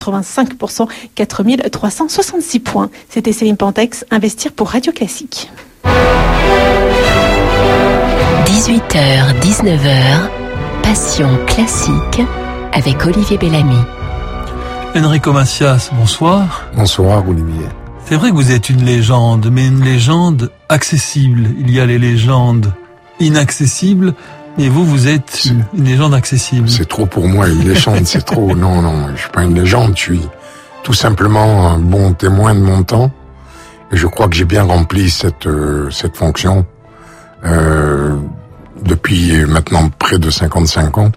85%, 4366 points. C'était Céline Pantex, Investir pour Radio Classique. 18h, 19h, Passion classique avec Olivier Bellamy. Enrico Macias, bonsoir. Bonsoir Olivier. C'est vrai que vous êtes une légende, mais une légende accessible. Il y a les légendes inaccessibles, et vous êtes une légende accessible. C'est trop pour moi, une légende, c'est trop. Non, je suis pas une légende, je suis tout simplement un bon témoin de mon temps. Et je crois que j'ai bien rempli cette fonction depuis maintenant près de 55 ans.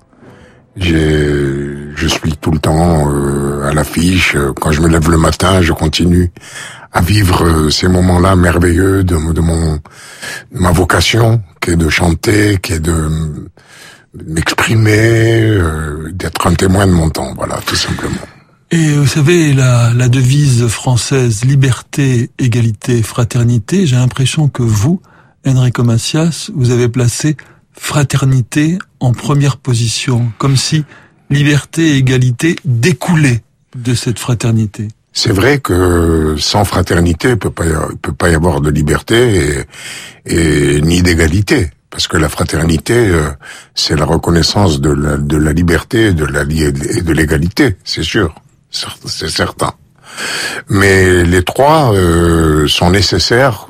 Je suis tout le temps à l'affiche. Quand je me lève le matin, je continue à vivre ces moments-là merveilleux de ma vocation, qui est de chanter, qui est de m'exprimer, d'être un témoin de mon temps. Voilà, tout simplement. Et vous savez, la devise française, liberté, égalité, fraternité, j'ai l'impression que vous, Enrico Macias, vous avez placé fraternité en première position, comme si liberté et égalité découlaient de cette fraternité. C'est vrai que sans fraternité, il peut pas y avoir de liberté et ni d'égalité. Parce que la fraternité, c'est la reconnaissance de la liberté et de l'égalité, c'est sûr. C'est certain. Mais les trois sont nécessaires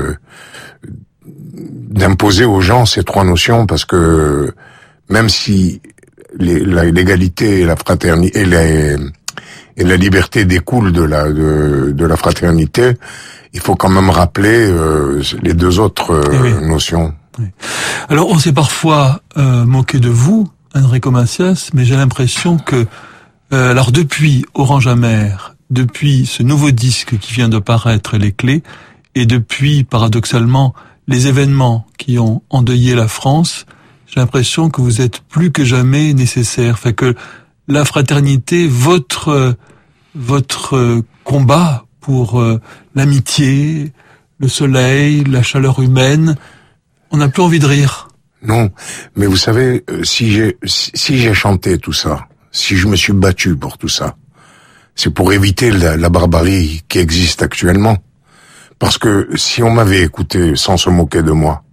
d'imposer aux gens ces trois notions, parce que même si l'égalité et la fraternité et la liberté découlent de la fraternité, il faut quand même rappeler les deux autres notions. Oui. Alors on s'est parfois moqué de vous, Enrico Macias, mais j'ai l'impression que alors depuis Orange Amer, depuis ce nouveau disque qui vient de paraître, Les Clés, et depuis paradoxalement les événements qui ont endeuillé la France, j'ai l'impression que vous êtes plus que jamais nécessaire. Fait que la fraternité, votre combat pour l'amitié, le soleil, la chaleur humaine, on n'a plus envie de rire. Non, mais vous savez, si j'ai chanté tout ça, si je me suis battu pour tout ça, c'est pour éviter la barbarie qui existe actuellement. Parce que si on m'avait écouté sans se moquer de moi,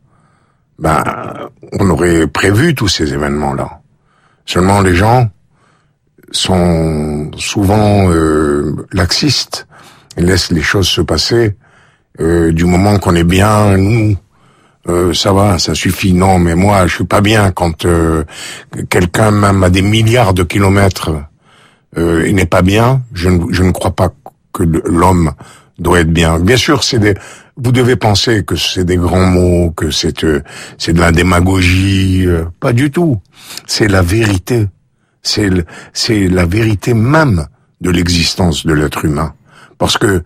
on aurait prévu tous ces événements-là. Seulement les gens sont souvent laxistes et laissent les choses se passer du moment qu'on est bien, nous. Ça va, ça suffit. Non, mais moi, je suis pas bien quand quelqu'un, même à des milliards de kilomètres, il n'est pas bien. Je ne crois pas que l'homme doit être bien. Bien sûr, vous devez penser que c'est des grands mots, que c'est de la démagogie. Pas du tout. C'est la vérité. C'est la vérité même de l'existence de l'être humain. Parce que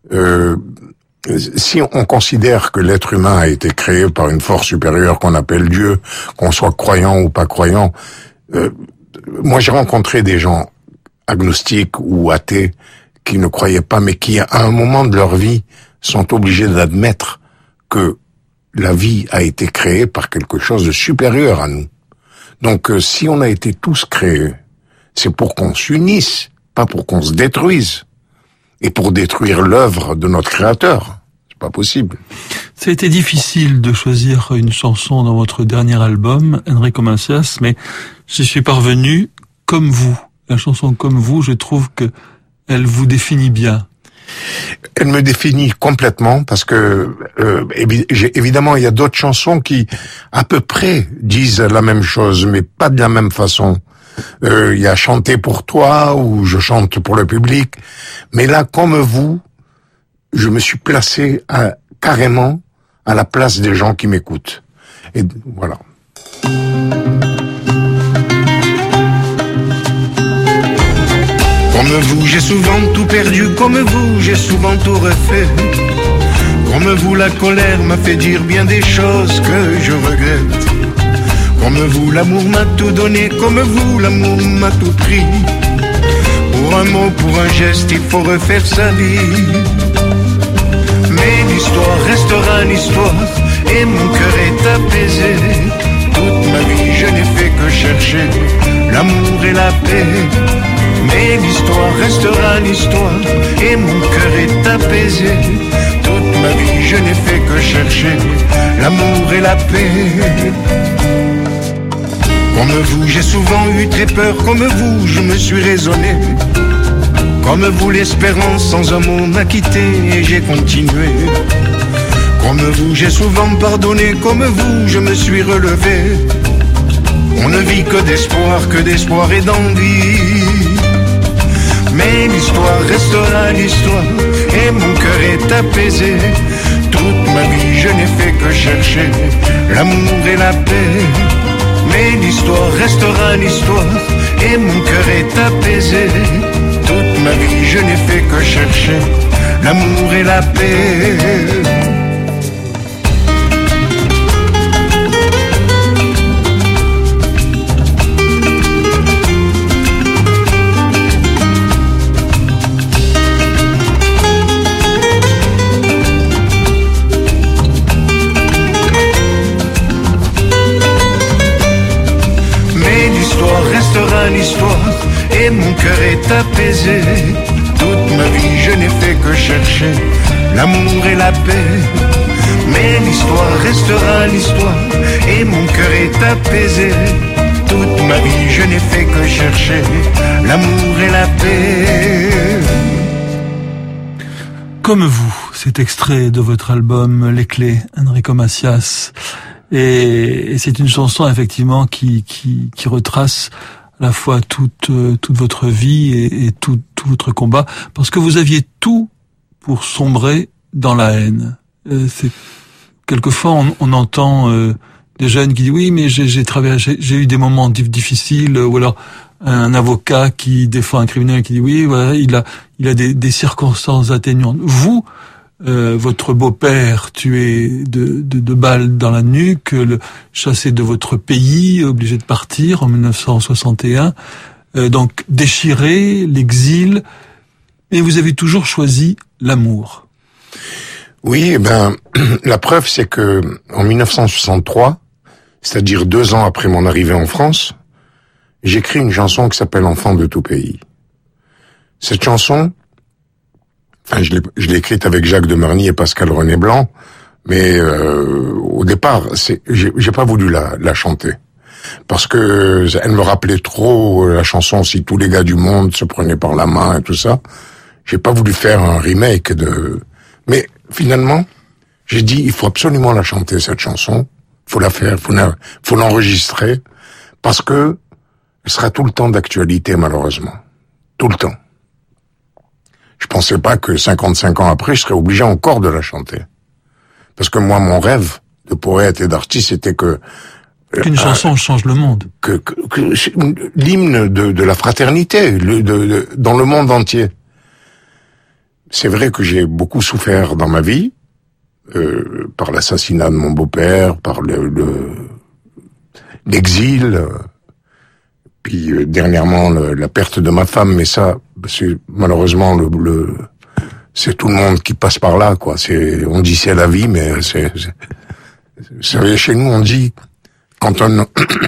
si on considère que l'être humain a été créé par une force supérieure qu'on appelle Dieu, qu'on soit croyant ou pas croyant, moi j'ai rencontré des gens agnostiques ou athées qui ne croyaient pas, mais qui à un moment de leur vie sont obligés d'admettre que la vie a été créée par quelque chose de supérieur à nous. Donc si on a été tous créés, c'est pour qu'on s'unisse, pas pour qu'on se détruise. Et pour détruire l'œuvre de notre créateur. C'est pas possible. Ça a été difficile de choisir une chanson dans votre dernier album, Enrico Macias, mais j'y suis parvenu. Comme vous. La chanson Comme vous, je trouve que elle vous définit bien. Elle me définit complètement parce que évidemment il y a d'autres chansons qui à peu près disent la même chose, mais pas de la même façon. Il y a Chanter pour toi ou Je chante pour le public, mais là, comme vous, je me suis placé carrément à la place des gens qui m'écoutent. Et voilà. Comme vous, j'ai souvent tout perdu, comme vous, j'ai souvent tout refait. Comme vous, la colère m'a fait dire bien des choses que je regrette. Comme vous, l'amour m'a tout donné, comme vous, l'amour m'a tout pris. Pour un mot, pour un geste, il faut refaire sa vie. Mais l'histoire restera l'histoire, et mon cœur est apaisé. Toute ma vie, je n'ai fait que chercher l'amour et la paix. Mais l'histoire restera l'histoire et mon cœur est apaisé. Toute ma vie je n'ai fait que chercher l'amour et la paix. Comme vous j'ai souvent eu très peur, comme vous je me suis raisonné. Comme vous l'espérance sans un mot m'a quitté et j'ai continué. Comme vous j'ai souvent pardonné, comme vous je me suis relevé. On ne vit que d'espoir et d'envie. Mais l'histoire restera l'histoire et mon cœur est apaisé. Toute ma vie je n'ai fait que chercher l'amour et la paix. Mais l'histoire restera l'histoire et mon cœur est apaisé. Toute ma vie je n'ai fait que chercher l'amour et la paix. Restera l'histoire et mon cœur est apaisé. Toute ma vie je n'ai fait que chercher l'amour et la paix. Mais l'histoire restera l'histoire et mon cœur est apaisé. Toute ma vie je n'ai fait que chercher l'amour et la paix. Comme vous, cet extrait de votre album Les Clés, Enrico Macias. Et c'est une chanson effectivement qui retrace à la fois toute votre vie et tout votre combat, parce que vous aviez tout pour sombrer dans la haine. C'est quelquefois on entend des jeunes qui disent oui mais j'ai eu des moments difficiles, ou alors un avocat qui défend un criminel qui dit oui voilà il a des circonstances atténuantes. Vous votre beau-père tué de balles dans la nuque, chassé de votre pays, obligé de partir en 1961, donc déchiré, l'exil, et vous avez toujours choisi l'amour. Oui, la preuve c'est que en 1963, c'est-à-dire 2 ans après mon arrivée en France, j'écris une chanson qui s'appelle Enfant de tout pays. Cette chanson, je l'ai écrite avec Jacques Demarny et Pascal René Blanc, mais au départ, j'ai pas voulu la chanter parce que elle me rappelait trop la chanson Si tous les gars du monde se prenaient par la main et tout ça. J'ai pas voulu faire un remake mais finalement, j'ai dit il faut absolument la chanter cette chanson, faut la faire, faut l'enregistrer parce que elle sera tout le temps d'actualité malheureusement, tout le temps. Je pensais pas que 55 ans après, je serais obligé encore de la chanter. Parce que moi, mon rêve de poète et d'artiste, c'était qu'une chanson change le monde. Que l'hymne de la fraternité, dans le monde entier. C'est vrai que j'ai beaucoup souffert dans ma vie, par l'assassinat de mon beau-père, par l'exil, puis dernièrement la perte de ma femme, mais ça, c'est malheureusement c'est tout le monde qui passe par là, quoi. On dit c'est la vie, mais vous savez, chez nous on dit quand un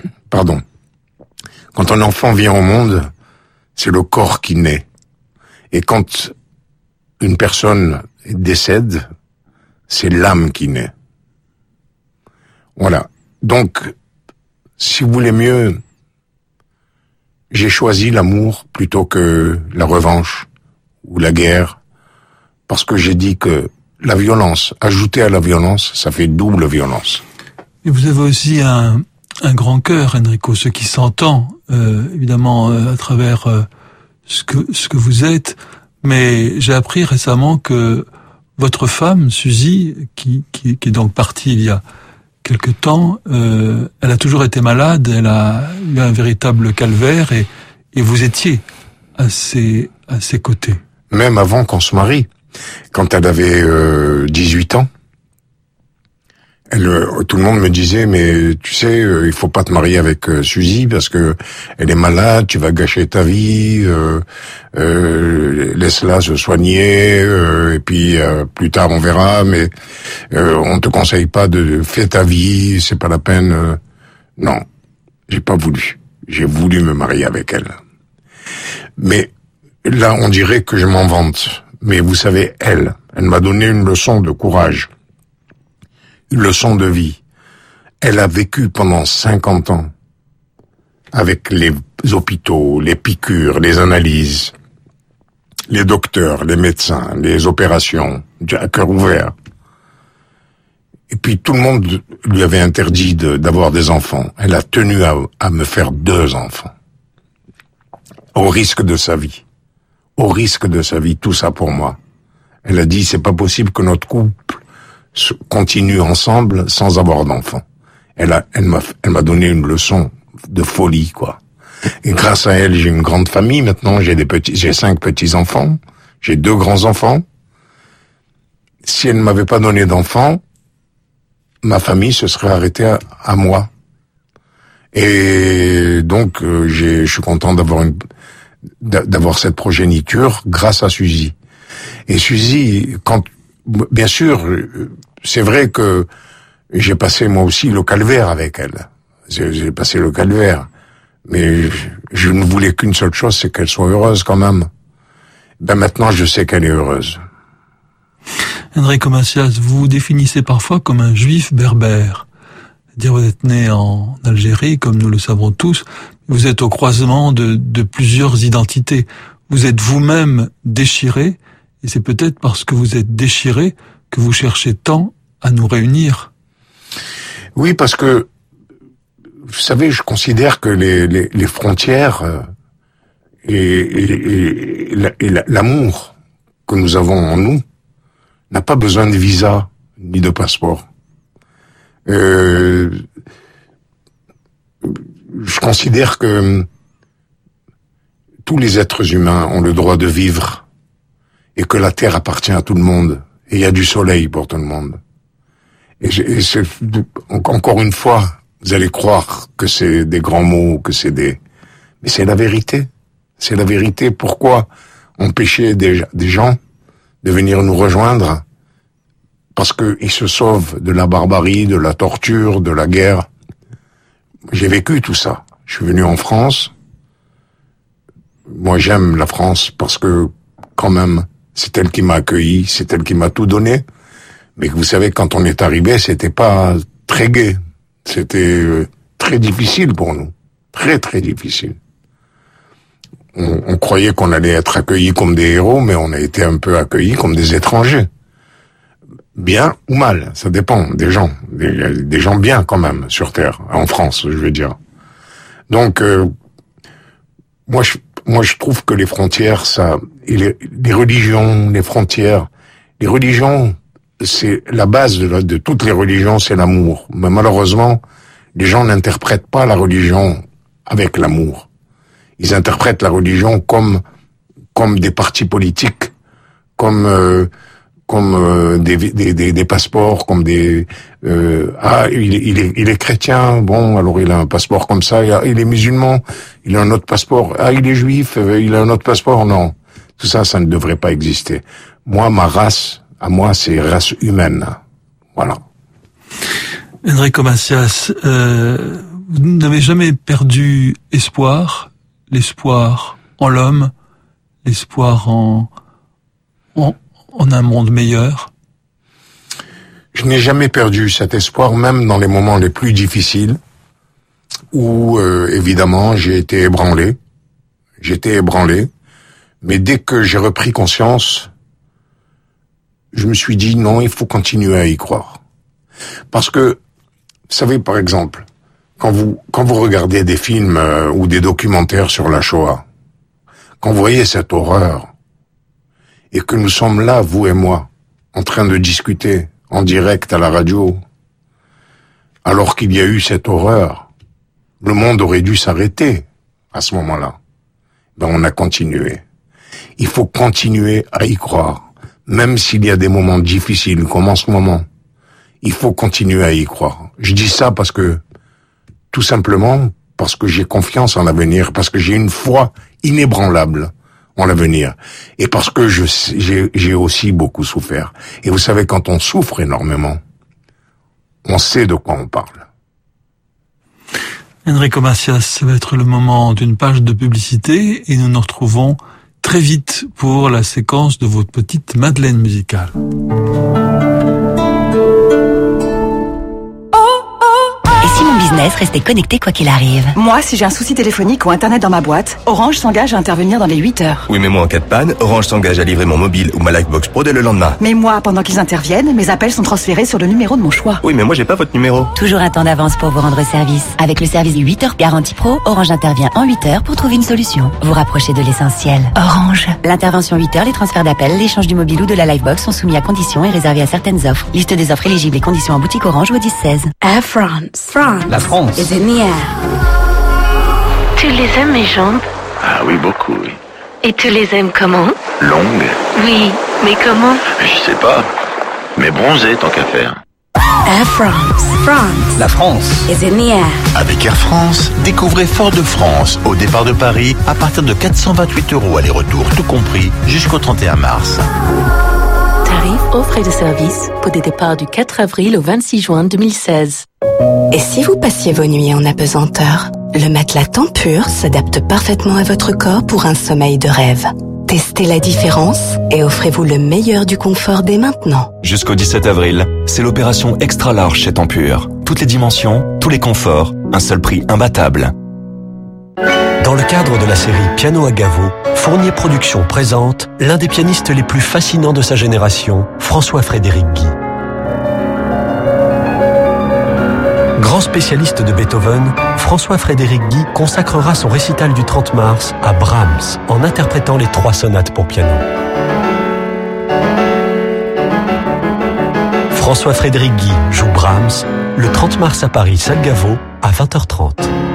enfant vient au monde, c'est le corps qui naît, et quand une personne décède, c'est l'âme qui naît. Voilà. Donc, si vous voulez mieux, j'ai choisi l'amour plutôt que la revanche ou la guerre, parce que j'ai dit que la violence, ajoutée à la violence, ça fait double violence. Et vous avez aussi un grand cœur, Enrico, ce qui s'entend évidemment à travers ce que vous êtes. Mais j'ai appris récemment que votre femme, Suzy, qui est donc partie il y a quelque temps, elle a toujours été malade, elle a eu un véritable calvaire et vous étiez à ses côtés. Même avant qu'on se marie, quand elle avait 18 ans, tout le monde me disait mais tu sais il faut pas te marier avec Suzy parce que elle est malade, tu vas gâcher ta vie, laisse-la se soigner et puis plus tard on verra, mais on te conseille pas de faire ta vie, c'est pas la peine. Non, j'ai pas voulu. J'ai voulu me marier avec elle. Mais là, on dirait que je m'en vante. Mais vous savez, elle m'a donné une leçon de courage, une leçon de vie. Elle a vécu pendant 50 ans avec les hôpitaux, les piqûres, les analyses, les docteurs, les médecins, les opérations, à cœur ouvert. Et puis tout le monde lui avait interdit d'avoir des enfants. Elle a tenu à me faire 2 enfants. Au risque de sa vie. Au risque de sa vie, tout ça pour moi. Elle a dit, c'est pas possible que notre couple continue ensemble sans avoir d'enfants. Elle m'a donné une leçon de folie, quoi. Et grâce à elle, j'ai une grande famille maintenant, j'ai 5 petits-enfants, j'ai 2 grands-enfants. Si elle ne m'avait pas donné d'enfants, ma famille se serait arrêtée à moi. Et donc, je suis content d'avoir cette progéniture grâce à Suzy. Et Suzy, bien sûr, c'est vrai que j'ai passé moi aussi le calvaire avec elle. J'ai passé le calvaire. Mais je ne voulais qu'une seule chose, c'est qu'elle soit heureuse quand même. Ben maintenant, je sais qu'elle est heureuse. Enrico Macias, vous vous définissez parfois comme un juif berbère. C'est-à-dire, vous êtes né en Algérie, comme nous le savons tous. Vous êtes au croisement de plusieurs identités. Vous êtes vous-même déchiré, et c'est peut-être parce que vous êtes déchiré que vous cherchez tant à nous réunir. Oui, parce que, vous savez, je considère que les frontières et l'amour que nous avons en nous n'a pas besoin de visa ni de passeport. Je considère que tous les êtres humains ont le droit de vivre et que la terre appartient à tout le monde et il y a du soleil pour tout le monde. Et encore une fois, vous allez croire que c'est des grands mots, mais c'est la vérité. C'est la vérité. Pourquoi empêcher des gens de venir nous rejoindre? Parce qu'ils se sauvent de la barbarie, de la torture, de la guerre. J'ai vécu tout ça. Je suis venu en France. Moi, j'aime la France parce que, quand même, c'est elle qui m'a accueilli, c'est elle qui m'a tout donné. Mais vous savez, quand on est arrivé, c'était pas très gai. C'était très difficile pour nous. Très, très difficile. On croyait qu'on allait être accueillis comme des héros, mais on a été un peu accueillis comme des étrangers. Bien ou mal, ça dépend des gens. Des gens bien quand même sur Terre, en France, je veux dire. Donc, moi je trouve que les frontières, les religions, les frontières, les religions, c'est la base de toutes les religions, c'est l'amour. Mais malheureusement, les gens n'interprètent pas la religion avec l'amour. Ils interprètent la religion comme des partis politiques, comme des passeports, comme il est chrétien, bon, alors il a un passeport comme ça, il est musulman, il a un autre passeport, il est juif, il a un autre passeport, non. Tout ça, ça ne devrait pas exister. Moi, ma race, à moi, c'est race humaine. Voilà. Enrico Macias, vous n'avez jamais perdu espoir, l'espoir en l'homme, l'espoir en un monde meilleur? Je n'ai jamais perdu cet espoir, même dans les moments les plus difficiles, où, évidemment, j'ai été ébranlé. Mais dès que j'ai repris conscience, je me suis dit, non, il faut continuer à y croire. Parce que, vous savez, par exemple, quand vous regardez des films ou des documentaires sur la Shoah, quand vous voyez cette horreur, et que nous sommes là, vous et moi, en train de discuter en direct à la radio, alors qu'il y a eu cette horreur, le monde aurait dû s'arrêter à ce moment-là. Ben, on a continué. Il faut continuer à y croire, même s'il y a des moments difficiles, comme en ce moment. Il faut continuer à y croire. Je dis ça tout simplement parce que j'ai confiance en l'avenir, parce que j'ai une foi inébranlable en l'avenir. Et parce que j'ai aussi beaucoup souffert. Et vous savez, quand on souffre énormément, on sait de quoi on parle. Enrico Macias, ça va être le moment d'une page de publicité et nous nous retrouvons très vite pour la séquence de votre petite Madeleine musicale. Restez connecté quoi qu'il arrive. Moi, si j'ai un souci téléphonique ou internet dans ma boîte, Orange s'engage à intervenir dans les 8 heures. Oui, mais moi, en cas de panne, Orange s'engage à livrer mon mobile ou ma Livebox Pro dès le lendemain. Mais moi, pendant qu'ils interviennent, mes appels sont transférés sur le numéro de mon choix. Oui, mais moi, j'ai pas votre numéro. Toujours un temps d'avance pour vous rendre service. Avec le service 8 heures Garantie Pro, Orange intervient en 8 heures pour trouver une solution. Vous rapprochez de l'essentiel. Orange. L'intervention 8 heures, les transferts d'appels, l'échange du mobile ou de la Livebox sont soumis à conditions et réservés à certaines offres. Liste des offres éligibles et conditions en boutique Orange au 10-16. Air France. La France. is in the air. Tu les aimes, mes jambes? Ah oui, beaucoup, oui. Et tu les aimes comment? Longues? Oui, mais comment? Je sais pas. Mais bronzées, tant qu'à faire. Air France. France. La France is in the air. Avec Air France, découvrez Fort-de-France au départ de Paris à partir de 428 € aller-retour, tout compris, jusqu'au 31 mars. Tarif offre et de service pour des départs du 4 avril au 26 juin 2016. Et si vous passiez vos nuits en apesanteur, le matelas Tempur s'adapte parfaitement à votre corps pour un sommeil de rêve. Testez la différence et offrez-vous le meilleur du confort dès maintenant. Jusqu'au 17 avril, c'est l'opération Extra Large chez Tempur. Toutes les dimensions, tous les conforts, un seul prix imbattable. Dans le cadre de la série Piano à Gaveau, Fournier Productions présente l'un des pianistes les plus fascinants de sa génération, François-Frédéric Guy. Grand spécialiste de Beethoven, François-Frédéric Guy consacrera son récital du 30 mars à Brahms en interprétant les 3 sonates pour piano. François-Frédéric Guy joue Brahms le 30 mars à Paris, salle Gaveau, à 20h30.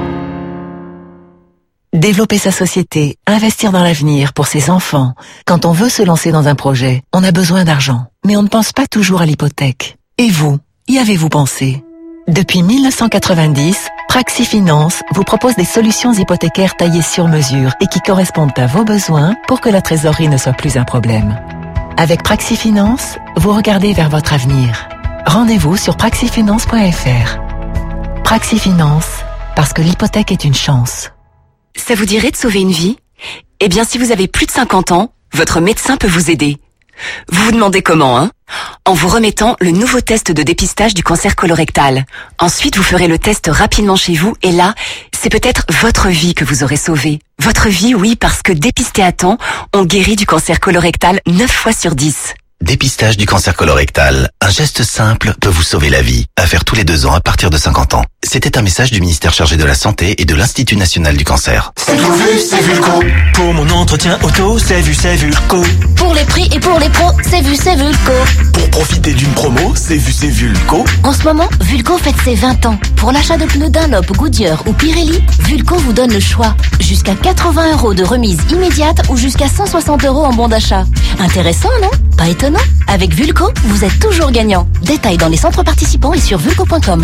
Développer sa société, investir dans l'avenir pour ses enfants. Quand on veut se lancer dans un projet, on a besoin d'argent. Mais on ne pense pas toujours à l'hypothèque. Et vous, y avez-vous pensé ? Depuis 1990, Praxi Finance vous propose des solutions hypothécaires taillées sur mesure et qui correspondent à vos besoins pour que la trésorerie ne soit plus un problème. Avec Praxi Finance, vous regardez vers votre avenir. Rendez-vous sur praxifinance.fr. Praxi Finance, parce que l'hypothèque est une chance. Ça vous dirait de sauver une vie ? Eh bien, si vous avez plus de 50 ans, votre médecin peut vous aider. Vous vous demandez comment, hein ? En vous remettant le nouveau test de dépistage du cancer colorectal. Ensuite, vous ferez le test rapidement chez vous et là, c'est peut-être votre vie que vous aurez sauvée. Votre vie, oui, parce que dépisté à temps, on guérit du cancer colorectal 9 fois sur 10. Dépistage du cancer colorectal. Un geste simple peut vous sauver la vie. À faire tous les 2 ans à partir de 50 ans. C'était un message du ministère chargé de la Santé et de l'Institut National du Cancer. C'est vu, c'est Vulco. Pour mon entretien auto, c'est Vulco. Pour les prix et pour les pros, c'est Vulco. Pour profiter d'une promo, c'est Vulco. En ce moment, Vulco fête ses 20 ans. Pour l'achat de pneus Dunlop, Goodyear ou Pirelli, Vulco vous donne le choix. Jusqu'à 80 € de remise immédiate ou jusqu'à 160 € en bon d'achat. Intéressant, non ? Pas étonnant. Avec Vulco, vous êtes toujours gagnant. Détails dans les centres participants et sur vulco.com.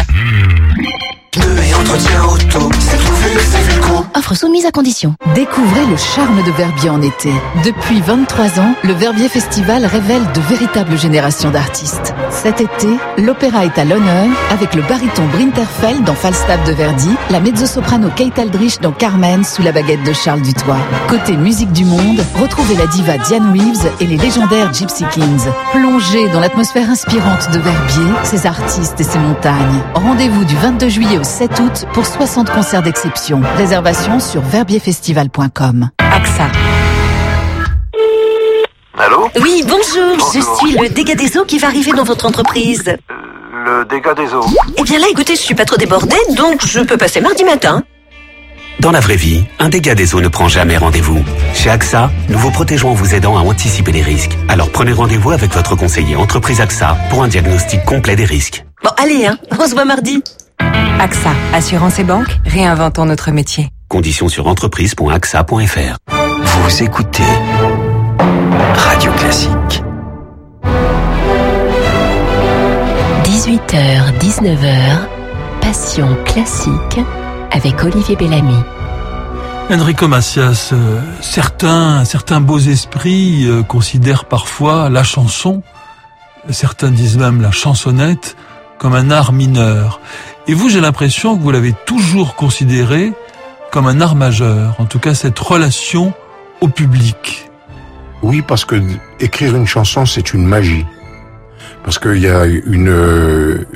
Pneus et entretien auto, c'est Vulco. Offre soumise à condition. Découvrez le charme de Verbier en été. Depuis 23 ans, le Verbier Festival révèle de véritables générations d'artistes. Cet été, l'opéra est à l'honneur avec le baryton Brinterfeld dans Falstaff de Verdi, la mezzo-soprano Kate Aldrich dans Carmen sous la baguette de Charles Dutoit. Côté musique du monde, retrouvez la diva Diane Reeves et les légendaires Gypsy Kings. Plongez dans l'atmosphère inspirante de Verbier, ses artistes et ses montagnes. Rendez-vous du 22 juillet au 7 août pour 60 concerts d'exception. Réservation sur verbierfestival.com. AXA. Allô ? Oui, bonjour. Je suis le dégât des eaux qui va arriver dans votre entreprise. Le dégât des eaux. Eh bien là, écoutez, je suis pas trop débordée, donc je peux passer mardi matin. Dans la vraie vie, un dégât des eaux ne prend jamais rendez-vous. Chez AXA, nous vous protégeons en vous aidant à anticiper les risques. Alors prenez rendez-vous avec votre conseiller entreprise AXA pour un diagnostic complet des risques. Bon, allez, on se voit mardi. AXA, assurance et banque, réinventons notre métier. Conditions sur entreprise.axa.fr. Vous écoutez Radio Classique. 18h, 19h, Passion classique avec Olivier Bellamy. Enrico Macias, certains beaux esprits considèrent parfois la chanson, certains disent même la chansonnette, comme un art mineur. Et vous, j'ai l'impression que vous l'avez toujours considéré comme un art majeur, en tout cas cette relation au public. Oui, parce que écrire une chanson, c'est une magie. Parce qu'il y a une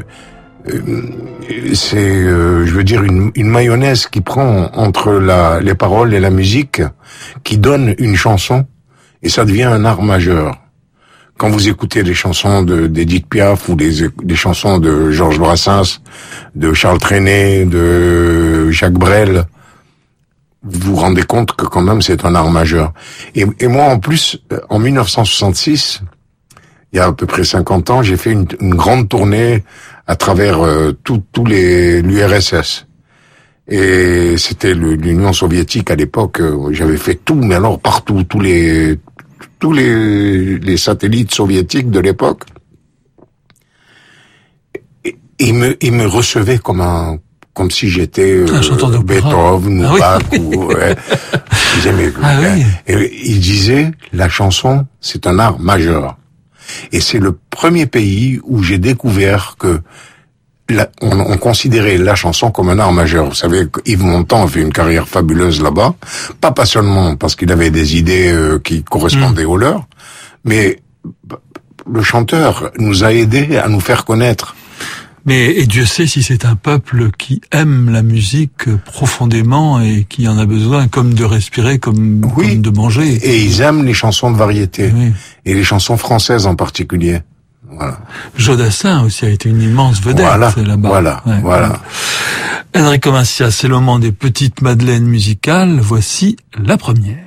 mayonnaise qui prend entre les paroles et la musique, qui donne une chanson, et ça devient un art majeur. Quand vous écoutez les chansons d'Edith Piaf ou des chansons de Georges Brassens, de Charles Trenet, de Jacques Brel, vous vous rendez compte que quand même c'est un art majeur. Et moi en plus, en 1966, il y a à peu près 50 ans, j'ai fait une grande tournée à travers tous l'URSS. Et c'était l'Union soviétique à l'époque. J'avais fait tout, mais alors partout, tous les satellites soviétiques de l'époque. Et ils me recevaient comme si j'étais Beethoven ou Bach. Ouais. Et ils disaient, la chanson, c'est un art majeur. Et c'est le premier pays où j'ai découvert que on considérait la chanson comme un art majeur. Vous savez, Yves Montand a fait une carrière fabuleuse là-bas, pas seulement parce qu'il avait des idées qui correspondaient aux leurs, mais le chanteur nous a aidés à nous faire connaître. Et Dieu sait si c'est un peuple qui aime la musique profondément et qui en a besoin, comme de respirer, comme de manger. Et ils aiment les chansons de variété, et les chansons françaises en particulier. Voilà. Jodassin aussi a été une immense vedette là-bas. Voilà. Enrico Macias, c'est le moment des petites madeleines musicales. Voici la première.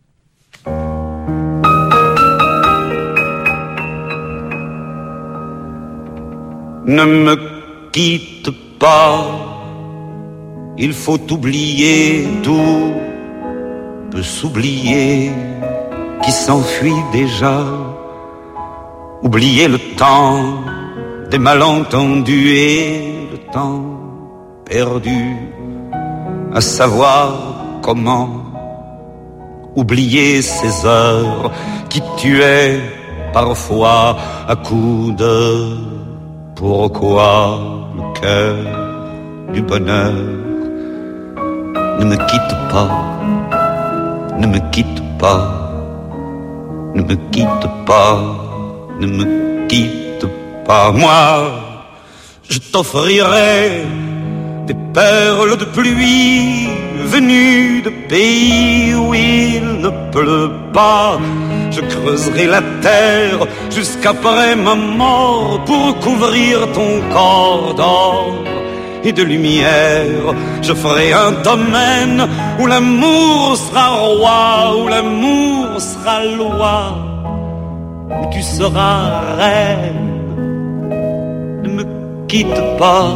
Ne me quitte pas, il faut oublier, tout peut s'oublier, qui s'enfuit déjà. Oublier le temps des malentendus et le temps perdu, à savoir comment oublier ces heures qui tuaient parfois à coups de pourquoi le cœur du bonheur. Ne me quitte pas, ne me quitte pas, ne me quitte pas. Ne me quitte pas, moi, je t'offrirai des perles de pluie venues de pays où il ne pleut pas. Je creuserai la terre jusqu'après ma mort pour couvrir ton corps d'or et de lumière. Je ferai un domaine où l'amour sera roi, où l'amour sera loi, où tu seras reine. Ne me quitte pas.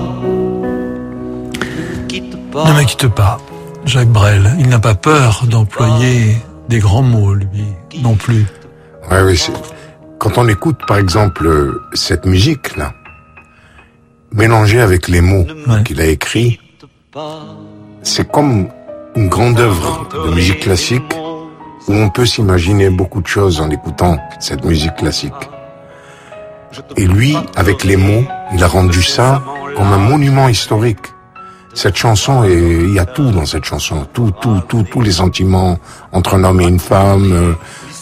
Ne me quitte pas. Jacques Brel, il n'a pas peur d'employer des grands mots, lui, non plus. Oui, quand on écoute, par exemple, cette musique-là, mélangée avec les mots qu'il a écrits, c'est comme une grande œuvre de musique classique où on peut s'imaginer beaucoup de choses en écoutant cette musique classique. Et lui, avec les mots, il a rendu ça comme un monument historique. Cette chanson, il y a tout dans cette chanson, tous les sentiments entre un homme et une femme,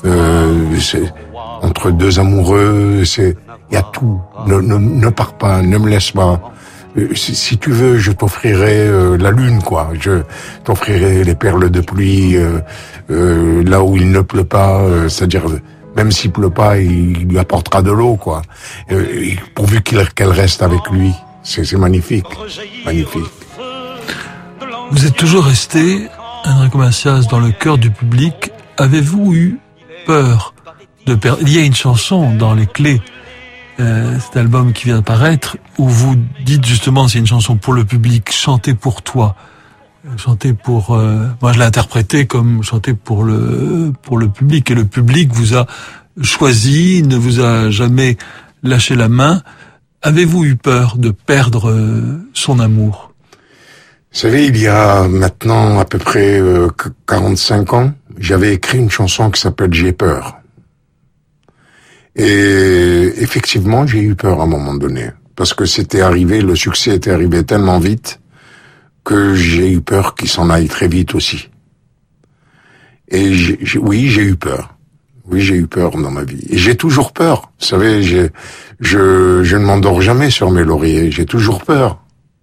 entre deux amoureux, il y a tout. Ne pars pas, ne me laisse pas. Si tu veux, je t'offrirai la lune, quoi. Je t'offrirai les perles de pluie là où il ne pleut pas, c'est-à-dire même s'il pleut pas, il lui apportera de l'eau, quoi. Pourvu qu'elle reste avec lui. C'est magnifique, magnifique. Vous êtes toujours resté, Enrico Macias, dans le cœur du public. Avez-vous eu peur de perdre? Il y a une chanson dans les clés, cet album qui vient de paraître, où vous dites justement c'est une chanson pour le public, chantée pour toi, chantée pour. Moi, je l'ai interprété comme chantée pour le public, et le public vous a choisi, ne vous a jamais lâché la main. Avez-vous eu peur de perdre son amour? Vous savez, il y a maintenant à peu près 45 ans, j'avais écrit une chanson qui s'appelle « J'ai peur ». Et effectivement, j'ai eu peur à un moment donné. parce que le succès était arrivé tellement vite que j'ai eu peur qu'il s'en aille très vite aussi. Et oui, j'ai eu peur. Oui, j'ai eu peur dans ma vie. Et j'ai toujours peur. Vous savez, je ne m'endors jamais sur mes lauriers. J'ai toujours peur.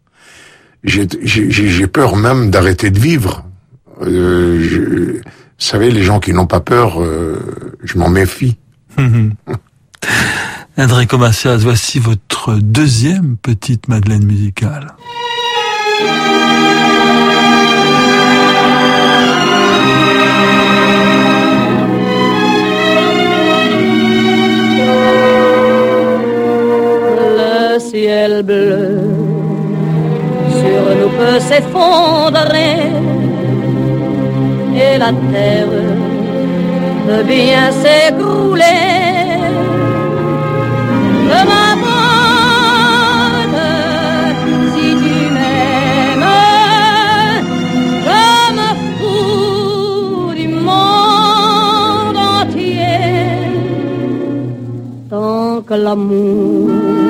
J'ai peur même d'arrêter de vivre. Vous savez, les gens qui n'ont pas peur, je m'en méfie. Enrico Macias, voici votre deuxième petite Madeleine musicale. Le ciel bleu sur nous peut s'effondrer et la terre peut bien s'écrouler. De ma porte, si tu m'aimes, je me fous du monde entier. Tant que l'amour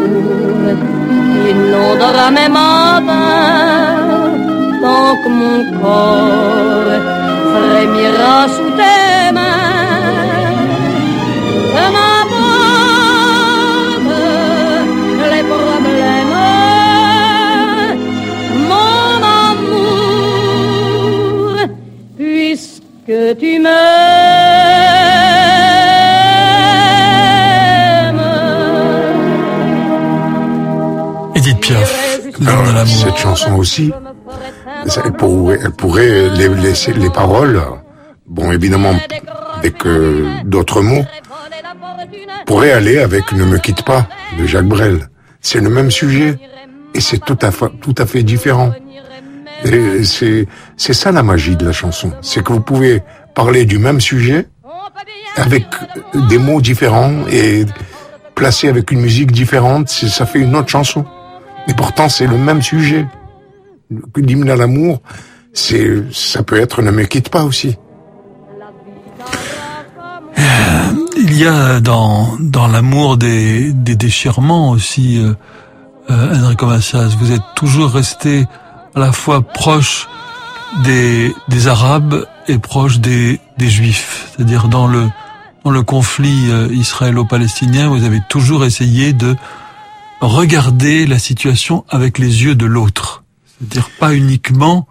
inondera mes matins, tant que mon corps frémira sous tes mains, de ma porte les problèmes, mon amour, puisque tu m'aimes. Edith Piaf, l'homme de l'amour. Cette chanson aussi, elle pourrait laisser les paroles, bon évidemment avec d'autres mots, pourrait aller avec Ne me quitte pas de Jacques Brel. C'est le même sujet et c'est tout à fait différent. Et c'est ça la magie de la chanson, c'est que vous pouvez parler du même sujet avec des mots différents et placés avec une musique différente, ça fait une autre chanson. Et pourtant c'est le même sujet. L'hymne à l'amour, ça peut être Ne me quitte pas aussi. Il y a dans l'amour des déchirements aussi, Enrico Macias. Vous êtes toujours resté à la fois proche des Arabes et proche des Juifs. C'est-à-dire dans le conflit israélo-palestinien, vous avez toujours essayé de regarder la situation avec les yeux de l'autre. C'est-à-dire pas uniquement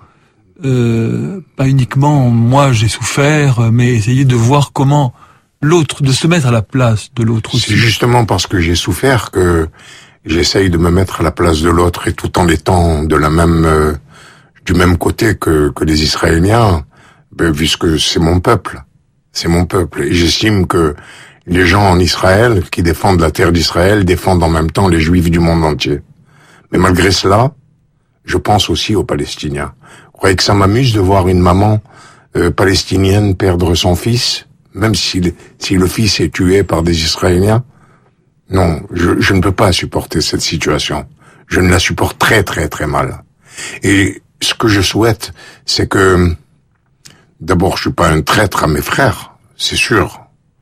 moi j'ai souffert, mais essayer de voir comment l'autre, de se mettre à la place de l'autre aussi. C'est justement parce que j'ai souffert que j'essaye de me mettre à la place de l'autre, et tout en étant du même côté que les Israéliens, puisque c'est mon peuple. Et j'estime que les gens en Israël qui défendent la terre d'Israël défendent en même temps les Juifs du monde entier. Mais malgré cela, je pense aussi aux Palestiniens. Vous croyez que ça m'amuse de voir une maman palestinienne perdre son fils, même si le fils est tué par des Israéliens? Non, je ne peux pas supporter cette situation. Je ne la supporte très très très mal. Et ce que je souhaite, c'est que, d'abord, je suis pas un traître à mes frères, c'est sûr,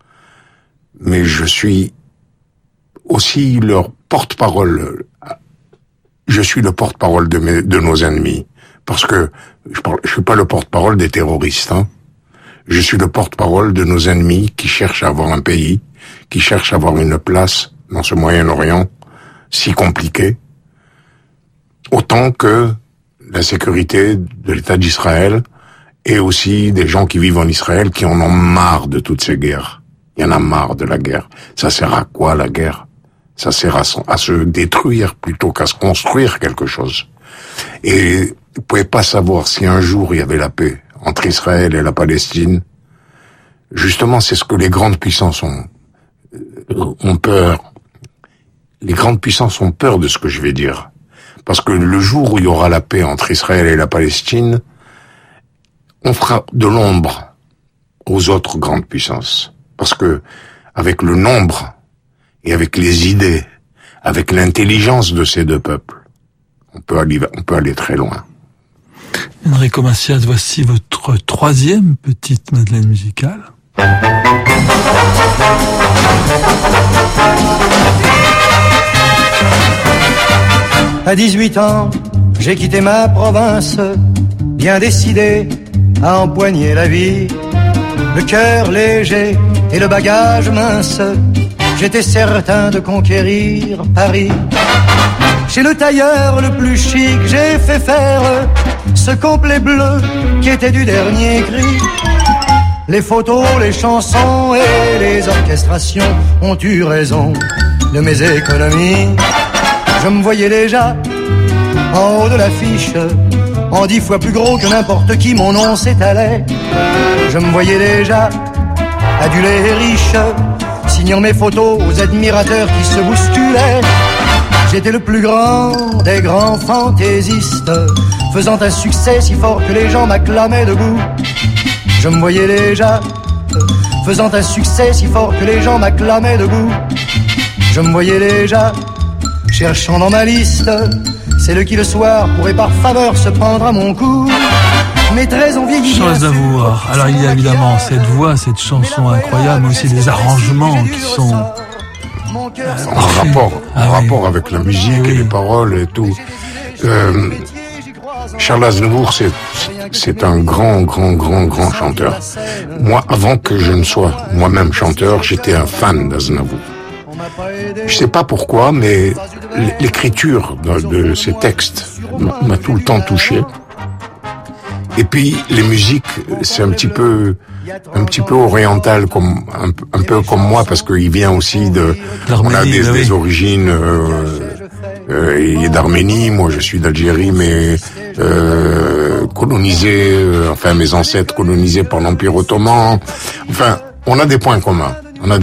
mais je suis aussi leur porte-parole. Je suis le porte-parole de nos ennemis, parce que je suis pas le porte-parole des terroristes, hein. Je suis le porte-parole de nos ennemis qui cherchent à avoir un pays, qui cherchent à avoir une place dans ce Moyen-Orient si compliqué, autant que la sécurité de l'État d'Israël et aussi des gens qui vivent en Israël qui en ont marre de toutes ces guerres. Il y en a marre de la guerre. Ça sert à quoi la guerre? Ça sert à se détruire plutôt qu'à se construire quelque chose. Et vous pouvez pas savoir si un jour il y avait la paix entre Israël et la Palestine. Justement, c'est ce que les grandes puissances ont peur. Les grandes puissances ont peur de ce que je vais dire. Parce que le jour où il y aura la paix entre Israël et la Palestine, on fera de l'ombre aux autres grandes puissances. Parce que, avec le nombre, et avec les idées, avec l'intelligence de ces deux peuples, on peut aller très loin. Enrico Macias, voici votre troisième petite Madeleine musicale. À 18 ans, j'ai quitté ma province, bien décidé à empoigner la vie. Le cœur léger et le bagage mince, j'étais certain de conquérir Paris. Chez le tailleur le plus chic, j'ai fait faire ce complet bleu qui était du dernier cri. Les photos, les chansons et les orchestrations ont eu raison de mes économies. Je me voyais déjà en haut de l'affiche, en 10 fois plus gros que n'importe qui, mon nom s'étalait. Je me voyais déjà adulé et riche, signant mes photos aux admirateurs qui se bousculaient. J'étais le plus grand des grands fantaisistes, faisant un succès si fort que les gens m'acclamaient debout. Je me voyais déjà faisant un succès si fort que les gens m'acclamaient debout. Je me voyais déjà cherchant dans ma liste celle qui le soir pourrait par faveur se prendre à mon cou. Mes traits ont vieilli. Charles Aznavour. Alors il y a évidemment cette voix, cette chanson incroyable, mais aussi des arrangements qui sont en rapport avec la musique et les paroles et tout. Charles Aznavour, c'est un grand chanteur. Moi, avant que je ne sois moi-même chanteur, j'étais un fan d'Aznavour. Je sais pas pourquoi, mais l'écriture de ces textes m'a tout le temps touché. Et puis les musiques, c'est un petit peu oriental, comme un peu comme moi, parce qu'il vient aussi on a des origines d'Arménie. Moi, je suis d'Algérie, mais colonisé, enfin mes ancêtres colonisés par l'Empire ottoman. Enfin, on a des points communs.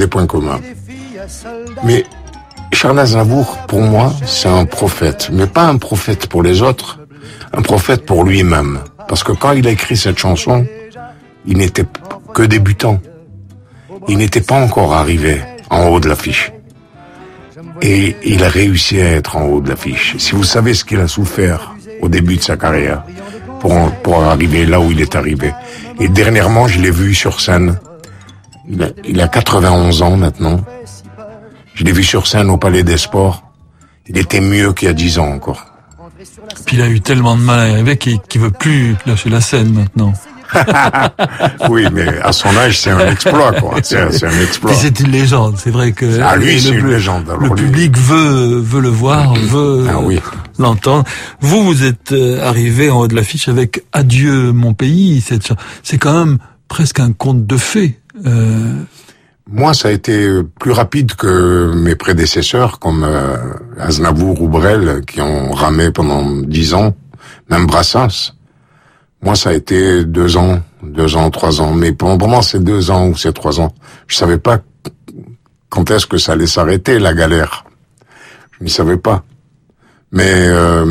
Mais Charles Aznavour, pour moi, c'est un prophète, mais pas un prophète pour les autres, un prophète pour lui-même. Parce que quand il a écrit cette chanson, il n'était que débutant. Il n'était pas encore arrivé en haut de l'affiche. Et il a réussi à être en haut de l'affiche. Si vous savez ce qu'il a souffert au début de sa carrière pour arriver là où il est arrivé. Et dernièrement, je l'ai vu sur scène. Il a 91 ans maintenant. Je l'ai vu sur scène au Palais des Sports. Il était mieux qu'il y a 10 ans encore. Puis il a eu tellement de mal à y arriver qu'il veut plus lâcher la scène maintenant. Oui, mais à son âge, c'est un exploit, quoi. C'est un exploit. Puis c'est une légende. C'est vrai que lui, c'est une légende. Alors, le public veut le voir, veut l'entendre. Vous êtes arrivé en haut de l'affiche avec Adieu mon pays. C'est quand même presque un conte de fées. Moi, ça a été plus rapide que mes prédécesseurs, comme Aznavour ou Brel, qui ont ramé pendant 10 ans, même Brassens. Moi, ça a été 2 ans, 3 ans. Mais pour moi, c'est 2 ans ou c'est 3 ans. Je savais pas quand est-ce que ça allait s'arrêter, la galère. Je ne savais pas. Mais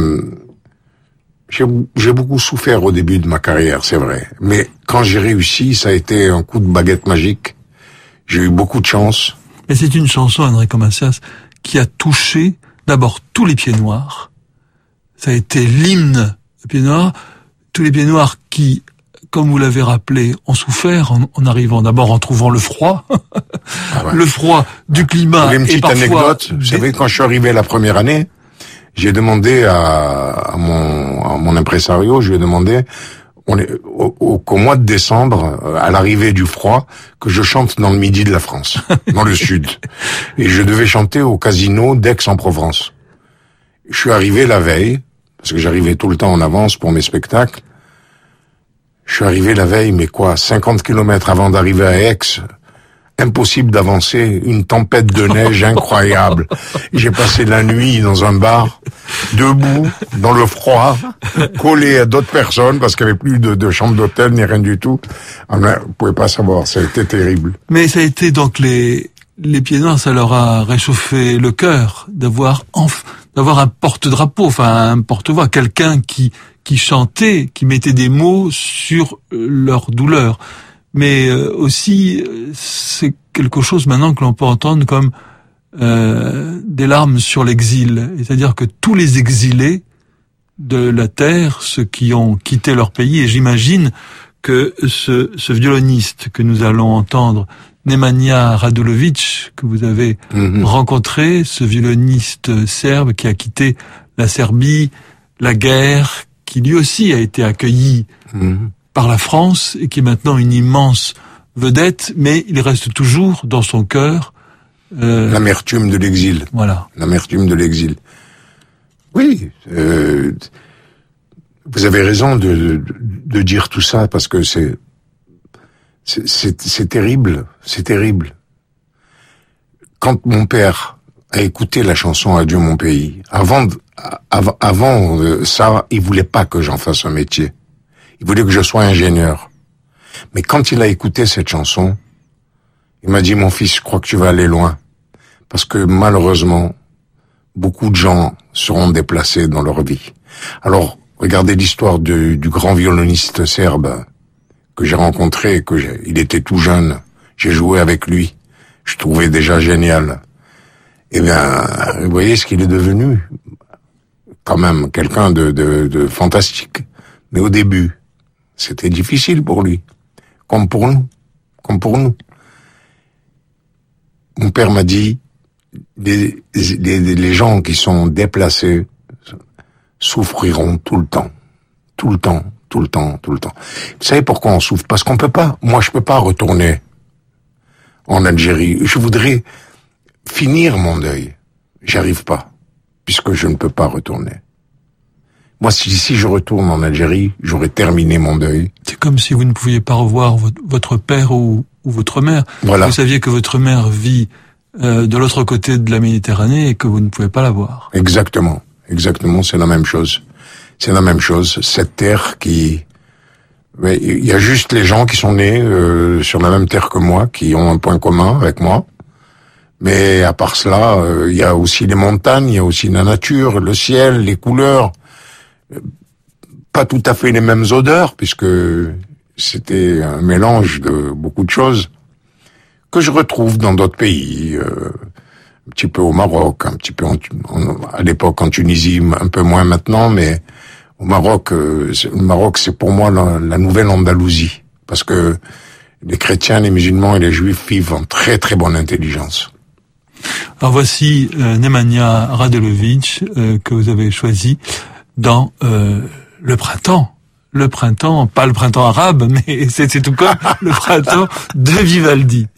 j'ai beaucoup souffert au début de ma carrière, c'est vrai. Mais quand j'ai réussi, ça a été un coup de baguette magique. J'ai eu beaucoup de chance. Mais c'est une chanson, Enrico Macias, qui a touché d'abord tous les pieds noirs. Ça a été l'hymne des pieds noirs. Tous les pieds noirs qui, comme vous l'avez rappelé, ont souffert en arrivant d'abord en trouvant le froid. Le froid du climat. Une petite anecdote. Vous savez, quand je suis arrivé la première année, j'ai demandé à mon impresario, je lui ai demandé, qu'au mois de décembre, à l'arrivée du froid, que je chante dans le midi de la France, dans le sud. Et je devais chanter au casino d'Aix-en-Provence. Je suis arrivé la veille, parce que j'arrivais tout le temps en avance pour mes spectacles. Je suis arrivé la veille, mais 50 kilomètres avant d'arriver à Aix, impossible d'avancer, une tempête de neige incroyable. J'ai passé la nuit dans un bar, debout, dans le froid, collé à d'autres personnes, parce qu'il n'y avait plus de chambre d'hôtel, ni rien du tout. Vous pouvez pas savoir, ça a été terrible. Mais ça a été donc les pieds noirs, ça leur a réchauffé le cœur d'avoir un porte-drapeau, enfin un porte-voix, quelqu'un qui chantait, qui mettait des mots sur leur douleur. Mais aussi, c'est quelque chose maintenant que l'on peut entendre comme des larmes sur l'exil. C'est-à-dire que tous les exilés de la terre, ceux qui ont quitté leur pays, et j'imagine que ce violoniste que nous allons entendre, Nemanja Radulović, que vous avez rencontré, ce violoniste serbe qui a quitté la Serbie, la guerre, qui lui aussi a été accueilli par la France et qui est maintenant une immense vedette, mais il reste toujours dans son cœur l'amertume de l'exil. Voilà. L'amertume de l'exil. Oui, vous avez raison de dire tout ça parce que c'est terrible, c'est terrible. Quand mon père a écouté la chanson Adieu mon pays, avant ça, il voulait pas que j'en fasse un métier. Il voulait que je sois ingénieur. Mais quand il a écouté cette chanson, il m'a dit, mon fils, je crois que tu vas aller loin. Parce que malheureusement, beaucoup de gens seront déplacés dans leur vie. Alors, regardez l'histoire du grand violoniste serbe que j'ai rencontré, il était tout jeune. J'ai joué avec lui. Je trouvais déjà génial. Eh bien, vous voyez ce qu'il est devenu. Quand même, quelqu'un de fantastique. Mais au début, c'était difficile pour lui. Comme pour nous. Mon père m'a dit, les gens qui sont déplacés souffriront tout le temps. Tout le temps. Vous savez pourquoi on souffre? Parce qu'on peut pas. Moi, je peux pas retourner en Algérie. Je voudrais finir mon deuil. J'arrive pas, puisque je ne peux pas retourner. Moi, si je retourne en Algérie, j'aurais terminé mon deuil. C'est comme si vous ne pouviez pas revoir votre père ou votre mère. Voilà. Vous saviez que votre mère vit de l'autre côté de la Méditerranée et que vous ne pouvez pas la voir. Exactement, c'est la même chose. Cette terre mais il y a juste les gens qui sont nés sur la même terre que moi, qui ont un point commun avec moi. Mais à part cela, il y a aussi les montagnes, il y a aussi la nature, le ciel, les couleurs. Pas tout à fait les mêmes odeurs, puisque c'était un mélange de beaucoup de choses que je retrouve dans d'autres pays, un petit peu au Maroc, un petit peu à l'époque en Tunisie, un peu moins maintenant, mais au Maroc, le Maroc, c'est pour moi la nouvelle Andalousie, parce que les chrétiens, les musulmans et les juifs vivent en très très bonne intelligence. Alors voici Nemanja Radelović que vous avez choisi dans le printemps. Le printemps, pas le printemps arabe, mais c'est tout comme le printemps de Vivaldi.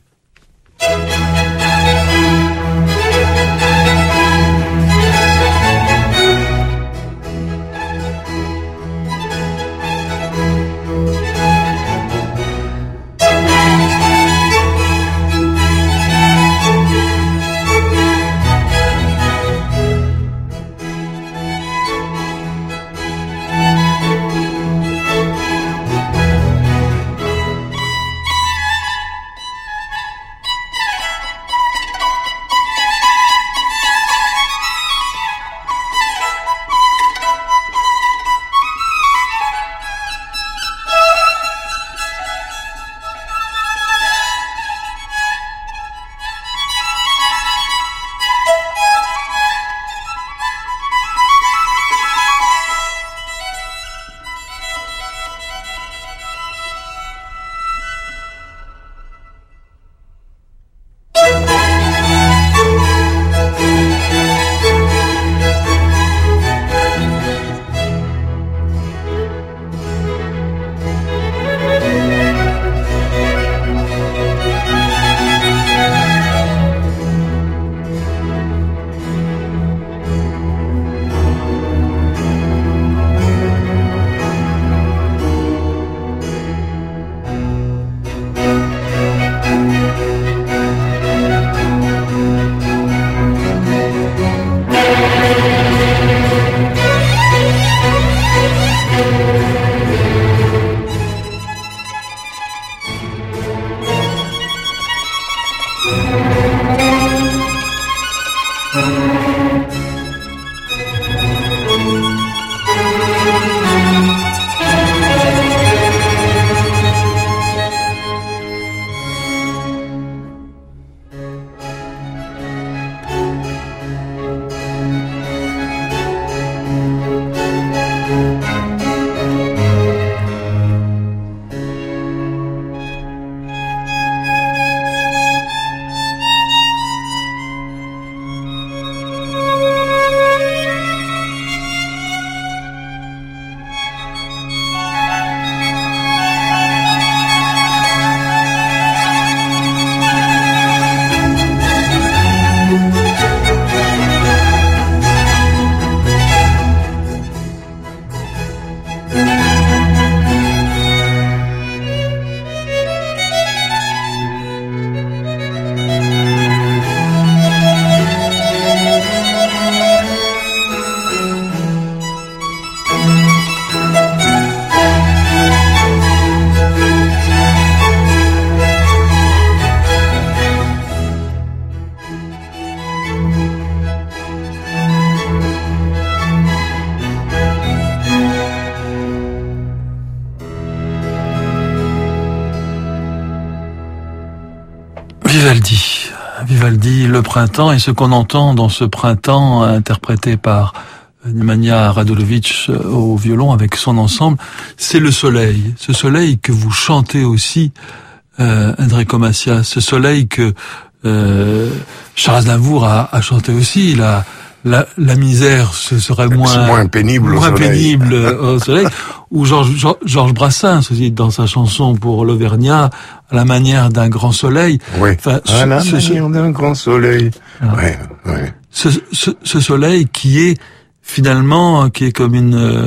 Vivaldi, le printemps, et ce qu'on entend dans ce printemps interprété par Nemanja Radulović au violon avec son ensemble, c'est le soleil. Ce soleil que vous chantez aussi, Enrico Macias, ce soleil que Charles Aznavour a chanté aussi. La misère, ce serait moins pénible au soleil. Ou Georges Brassens aussi, dans sa chanson pour l'Auvergnat, à la manière d'un grand soleil. Oui. Enfin, à la manière d'un grand soleil. Ouais. Ce soleil qui est finalement, qui est comme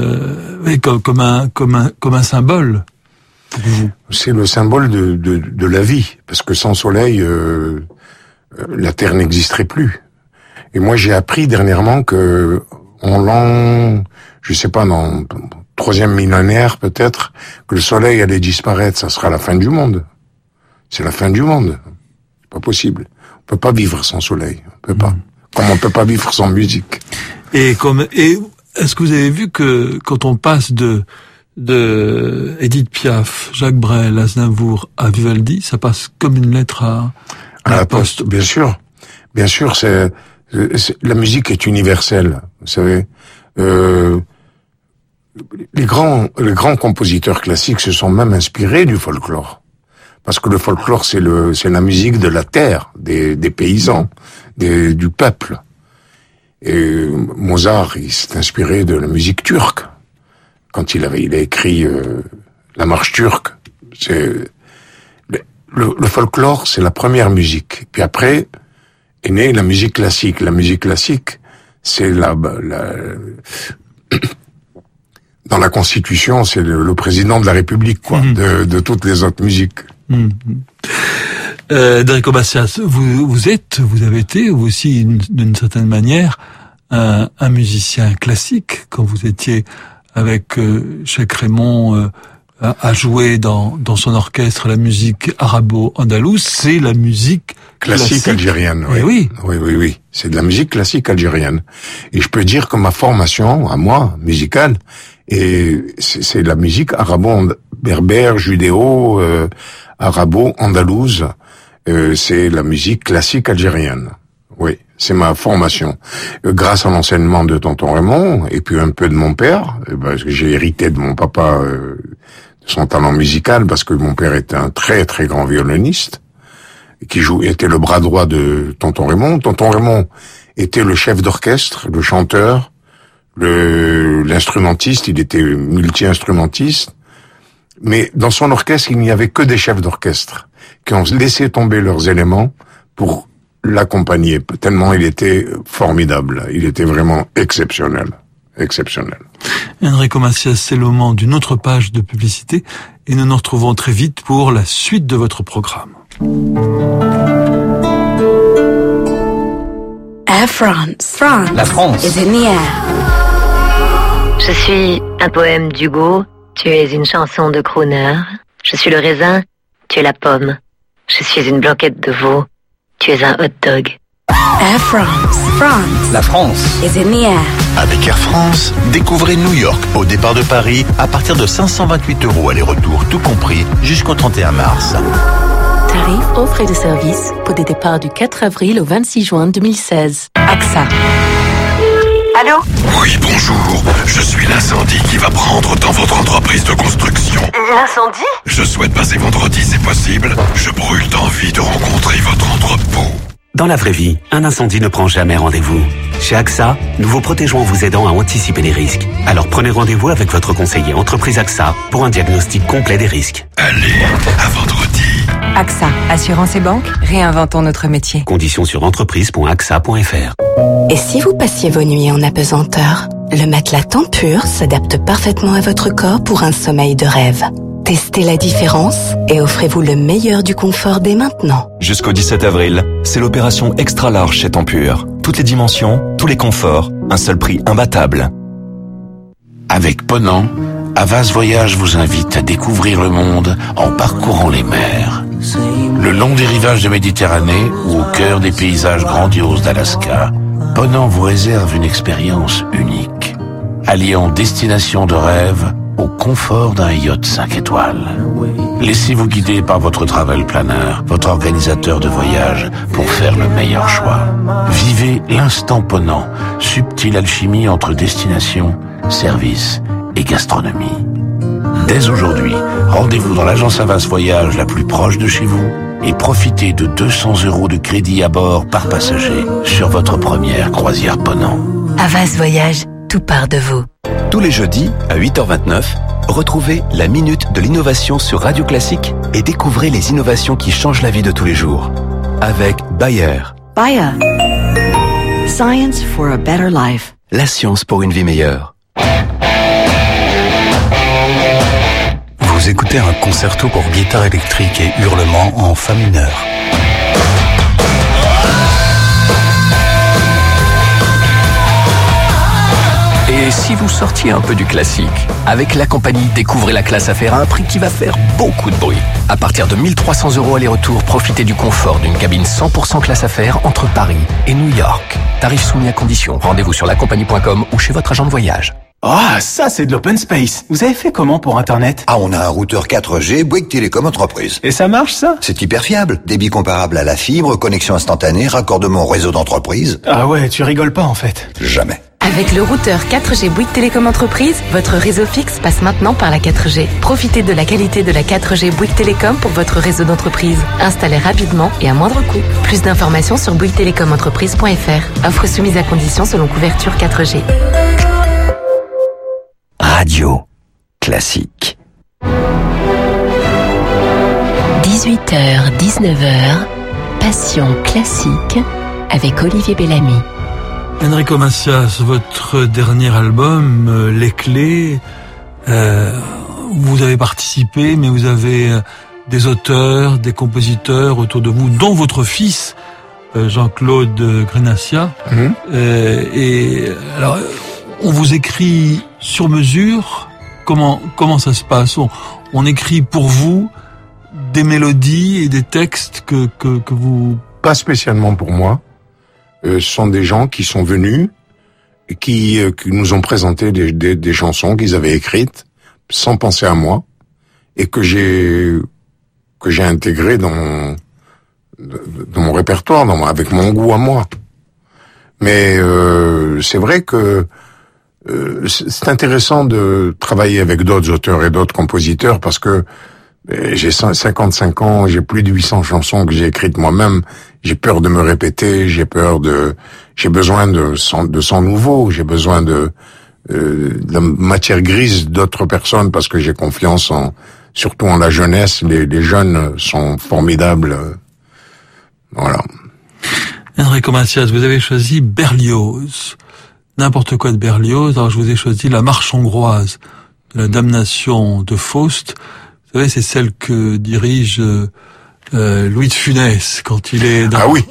comme un symbole. C'est le symbole de la vie, parce que sans soleil, la Terre n'existerait plus. Et moi, j'ai appris dernièrement que dans 3e millénaire peut-être, que le soleil allait disparaître, ça sera la fin du monde. C'est la fin du monde. C'est pas possible. On peut pas vivre sans soleil. On peut pas. Comme on peut pas vivre sans musique. Et est-ce que vous avez vu que quand on passe de Édith Piaf, Jacques Brel, Aznavour à Vivaldi, ça passe comme une lettre à la poste. Bien sûr, la musique est universelle, vous savez. Les grands compositeurs classiques se sont même inspirés du folklore, parce que le folklore c'est la musique de la terre, des paysans, du peuple. Et Mozart, il s'est inspiré de la musique turque quand il a écrit la marche turque. C'est le folklore, c'est la première musique. Puis après est née la musique classique. La musique classique, c'est dans la Constitution, c'est le président de la République, quoi, de toutes les autres musiques. Enrico Macias, vous avez été, vous aussi, d'une certaine manière, un musicien classique, quand vous étiez avec Cheikh Raymond à jouer dans son orchestre la musique arabo-andalouse, c'est la musique classique algérienne. Oui. Oui. C'est de la musique classique algérienne. Et je peux dire que ma formation, à moi, musicale, c'est la musique arabo-berbère, judéo, arabo-andalouse. C'est la musique classique algérienne. Oui, c'est ma formation. Grâce à l'enseignement de tonton Raymond, et puis un peu de mon père, parce que j'ai hérité de mon papa son talent musical, parce que mon père était un très très grand violoniste, qui était le bras droit de tonton Raymond. Tonton Raymond était le chef d'orchestre, le chanteur, l'instrumentiste, il était multi-instrumentiste. Mais dans son orchestre, il n'y avait que des chefs d'orchestre qui ont laissé tomber leurs éléments pour l'accompagner, tellement il était formidable. Il était vraiment exceptionnel. Enrico Macias, c'est le moment d'une autre page de publicité et nous nous retrouvons très vite pour la suite de votre programme. Air France. La France is in the air. Je suis un poème d'Hugo, tu es une chanson de crooner. Je suis le raisin, tu es la pomme. Je suis une blanquette de veau, tu es un hot dog. Air France. La France is in the air. Avec Air France, découvrez New York au départ de Paris à partir de 528 € aller-retour, tout compris, jusqu'au 31 mars. Tarif hors frais de service pour des départs du 4 avril au 26 juin 2016. AXA. Allô ? Oui, bonjour. Je suis l'incendie qui va prendre dans votre entreprise de construction. L'incendie ? Je souhaite passer vendredi, c'est possible. Je brûle d'envie de rencontrer votre entrepôt. Dans la vraie vie, un incendie ne prend jamais rendez-vous. Chez AXA, nous vous protégeons en vous aidant à anticiper les risques. Alors prenez rendez-vous avec votre conseiller entreprise AXA pour un diagnostic complet des risques. Allez, à vendredi. AXA, assurance et banque, réinventons notre métier. Conditions sur entreprise.axa.fr. Et si vous passiez vos nuits en apesanteur, le matelas Tempur s'adapte parfaitement à votre corps pour un sommeil de rêve. Testez la différence et offrez-vous le meilleur du confort dès maintenant. Jusqu'au 17 avril, c'est l'opération Extra Large chez Tempur. Toutes les dimensions, tous les conforts, un seul prix imbattable. Avec Ponant, Havas Voyage vous invite à découvrir le monde en parcourant les mers. Le long des rivages de Méditerranée ou au cœur des paysages grandioses d'Alaska, Ponant vous réserve une expérience unique, alliant destination de rêve au confort d'un yacht 5 étoiles. Laissez-vous guider par votre travel planner, votre organisateur de voyage, pour faire le meilleur choix. Vivez l'instant Ponant, subtile alchimie entre destination, service et gastronomie. Dès aujourd'hui, rendez-vous dans l'agence Havas Voyage la plus proche de chez vous et profitez de 200 € de crédit à bord par passager sur votre première croisière Ponant. Havas Voyage, tout part de vous. Tous les jeudis à 8h29, retrouvez la Minute de l'innovation sur Radio Classique et découvrez les innovations qui changent la vie de tous les jours. Avec Bayer. Bayer. Science for a better life. La science pour une vie meilleure. Vous écoutez un concerto pour guitare électrique et hurlement en fa mineur. Et si vous sortiez un peu du classique? Avec la compagnie, découvrez la classe affaires à un prix qui va faire beaucoup de bruit. À partir de 1 300 € aller-retour, profitez du confort d'une cabine 100% classe affaires entre Paris et New York. Tarifs soumis à conditions. Rendez-vous sur lacompagnie.com ou chez votre agent de voyage. Ah, ça c'est de l'open space. Vous avez fait comment pour Internet? Ah, on a un routeur 4G Bouygues Télécom Entreprise. Et ça marche ça? C'est hyper fiable. Débit comparable à la fibre, connexion instantanée, raccordement au réseau d'entreprise. Ah ouais, tu rigoles pas en fait. Jamais. Avec le routeur 4G Bouygues Télécom Entreprise, votre réseau fixe passe maintenant par la 4G. Profitez de la qualité de la 4G Bouygues Télécom pour votre réseau d'entreprise. Installez rapidement et à moindre coût. Plus d'informations sur bouyguestelecom-entreprise.fr. Offre soumise à conditions selon couverture 4G. Radio Classique. 18h, 19h, Passion classique avec Olivier Bellamy. Enrico Macias, votre dernier album, Les Clés, vous avez participé, mais vous avez des auteurs, des compositeurs autour de vous, dont votre fils, Jean-Claude Grenassia. Et alors, on vous écrit sur mesure. Comment ça se passe? On écrit pour vous des mélodies et des textes que vous... Pas spécialement pour moi. Ce sont des gens qui sont venus et qui nous ont présenté des chansons qu'ils avaient écrites sans penser à moi et que j'ai intégré dans mon répertoire, avec mon goût à moi. Mais c'est vrai que c'est intéressant de travailler avec d'autres auteurs et d'autres compositeurs parce que j'ai 55 ans, j'ai plus de 800 chansons que j'ai écrites moi-même. J'ai peur de me répéter, j'ai besoin de sons nouveaux, j'ai besoin de la matière grise d'autres personnes parce que j'ai confiance surtout en la jeunesse. Les jeunes sont formidables. Voilà. Enrico Macias, vous avez choisi Berlioz. N'importe quoi de Berlioz. Alors je vous ai choisi la marche hongroise de la damnation de Faust. Vous savez, c'est celle que dirige Louis de Funès quand il est dans... Ah oui.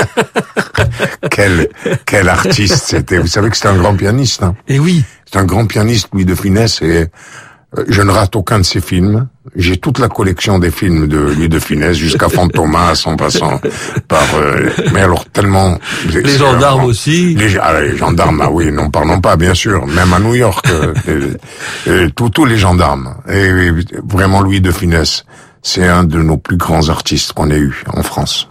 Quel artiste c'était. Vous savez que c'est un grand pianiste. Hein. Et oui. C'est un grand pianiste, Louis de Funès, et je ne rate aucun de ses films. J'ai toute la collection des films de Louis de Funès, jusqu'à Fantomas, en passant par... mais alors tellement... Les gendarmes aussi. Les gendarmes, ah oui, n'en parlons pas, bien sûr. Même à New York, tous les gendarmes. Et vraiment, Louis de Funès, c'est un de nos plus grands artistes qu'on ait eu en France.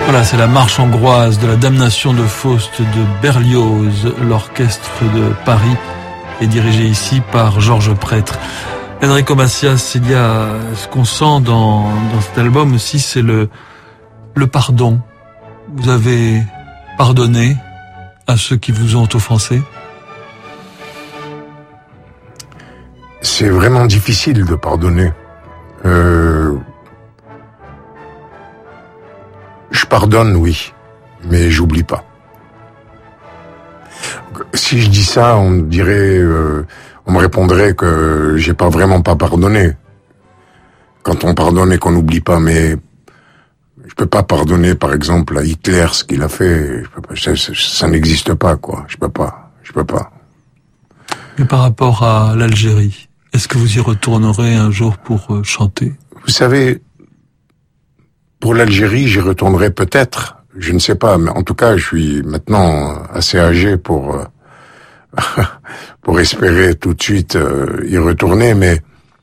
Voilà, c'est la marche hongroise de la Damnation de Faust de Berlioz. L'orchestre de Paris est dirigé ici par Georges Prêtre. Enrico Macias, il y a ce qu'on sent dans cet album aussi, c'est le pardon. Vous avez pardonné à ceux qui vous ont offensé? C'est vraiment difficile de pardonner. Je pardonne, oui, mais j'oublie pas. Si je dis ça, on me répondrait que j'ai pas pardonné. Quand on pardonne et qu'on n'oublie pas, mais je peux pas pardonner, par exemple, à Hitler ce qu'il a fait. Ça n'existe pas, quoi. Je peux pas. Mais par rapport à l'Algérie, est-ce que vous y retournerez un jour pour chanter? Vous savez, pour l'Algérie, j'y retournerai peut-être. Je ne sais pas, mais en tout cas, je suis maintenant assez âgé pour espérer tout de suite y retourner, mais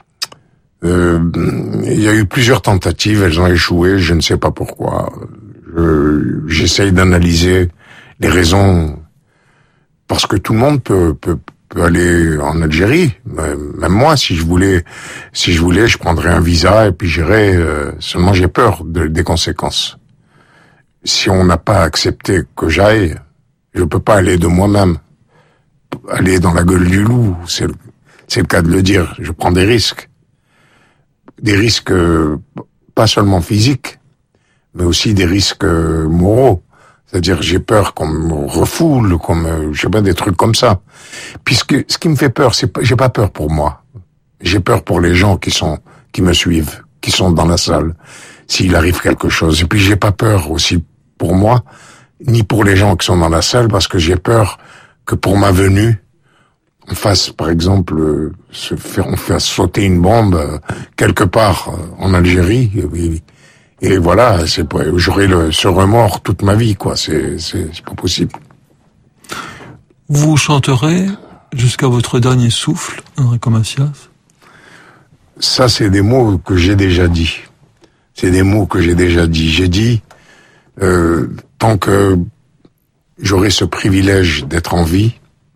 il y a eu plusieurs tentatives, elles ont échoué, je ne sais pas pourquoi. J'essaye d'analyser les raisons, parce que tout le monde peut aller en Algérie. Même moi, si je voulais, je prendrais un visa et puis j'irais. Seulement, j'ai peur des conséquences. Si on n'a pas accepté que j'aille, je peux pas aller de moi-même. Aller dans la gueule du loup, c'est le cas de le dire. Je prends des risques. Des risques pas seulement physiques, mais aussi des risques moraux. C'est-à-dire, j'ai peur qu'on me refoule, je sais pas, des trucs comme ça. Puisque ce qui me fait peur, j'ai pas peur pour moi. J'ai peur pour les gens qui me suivent, qui sont dans la salle, s'il arrive quelque chose. Et puis, j'ai pas peur aussi pour moi, ni pour les gens qui sont dans la salle, parce que j'ai peur que pour ma venue, on fasse, par exemple, on fasse sauter une bombe quelque part en Algérie. Et voilà, j'aurai ce remords toute ma vie, quoi. C'est pas possible. Vous chanterez jusqu'à votre dernier souffle, Enrico Macias? Ça, c'est des mots que j'ai déjà dit. J'ai dit, tant que j'aurai ce privilège d'être en vie,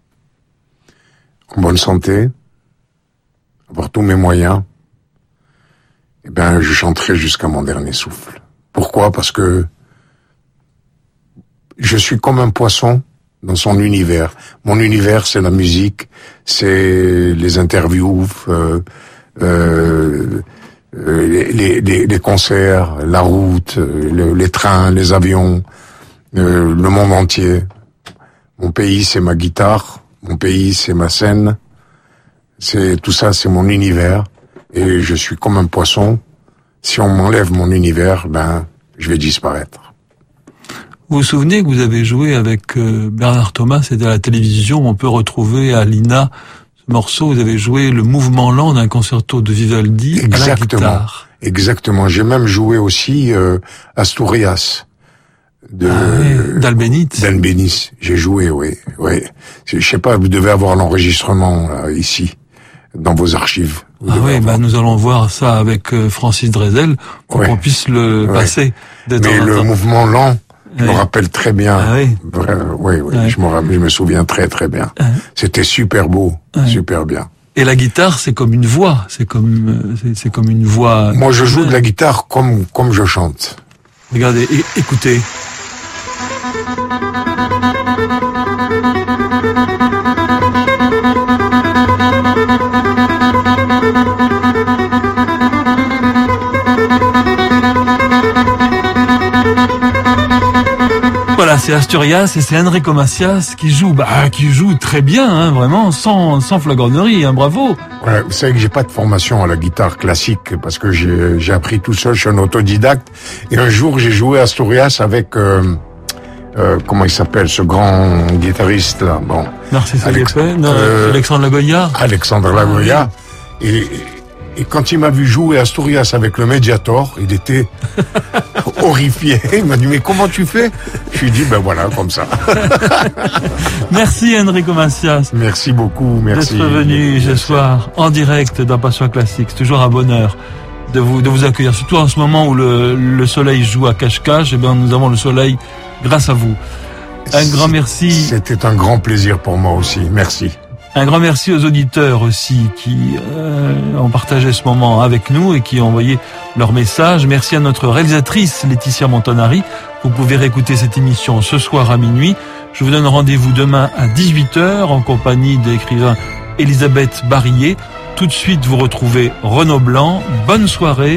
en bonne santé, avoir tous mes moyens, eh ben, je chanterai jusqu'à mon dernier souffle. Pourquoi? Parce que je suis comme un poisson dans son univers. Mon univers, c'est la musique, c'est les interviews, les concerts, la route, les trains, les avions, le monde entier. Mon pays, c'est ma guitare. Mon pays, c'est ma scène. Tout ça, c'est mon univers. Et je suis comme un poisson. Si on m'enlève mon univers, je vais disparaître. Vous vous souvenez que vous avez joué avec Bernard Thomas, c'était à la télévision, on peut retrouver à l'INA ce morceau, vous avez joué le mouvement lent d'un concerto de Vivaldi à la guitare. Exactement. J'ai même joué aussi Asturias. d'Albéniz. D'Albéniz, j'ai joué, oui. Je sais pas, vous devez avoir l'enregistrement ici, dans vos archives. Nous allons voir ça avec Francis Drezel pour qu'on puisse le passer. Mais le mouvement lent me rappelle très bien. Je me souviens très très bien. C'était super beau, super bien. Et la guitare, c'est comme une voix, c'est comme une voix. Moi, je joue de la guitare comme je chante. Regardez, écoutez. Voilà, c'est Asturias et c'est Enrico Macias qui joue très bien, vraiment, sans flagornerie, bravo. Ouais, vous savez que j'ai pas de formation à la guitare classique parce que j'ai appris tout seul, je suis un autodidacte. Et un jour, j'ai joué Asturias avec comment il s'appelle, ce grand guitariste là, Narcisse Alexandre Lagoya. Alexandre Lagoya. Et quand il m'a vu jouer Asturias avec le Mediator, il était horrifié. Il m'a dit, mais comment tu fais? Je lui ai dit, voilà, comme ça. Merci Enrico Macias. Merci beaucoup, merci. D'être venu ce soir en direct dans Passion Classique. C'est toujours un bonheur de vous accueillir. Surtout en ce moment où le soleil joue à cache-cache, eh bien, nous avons le soleil grâce à vous. Un grand merci. C'était un grand plaisir pour moi aussi. Merci. Un grand merci aux auditeurs aussi qui ont partagé ce moment avec nous et qui ont envoyé leurs messages. Merci à notre réalisatrice Laetitia Montanari. Vous pouvez réécouter cette émission ce soir à minuit. Je vous donne rendez-vous demain à 18h en compagnie de l'écrivain Elisabeth Barillet. Tout de suite, vous retrouvez Renaud Blanc. Bonne soirée.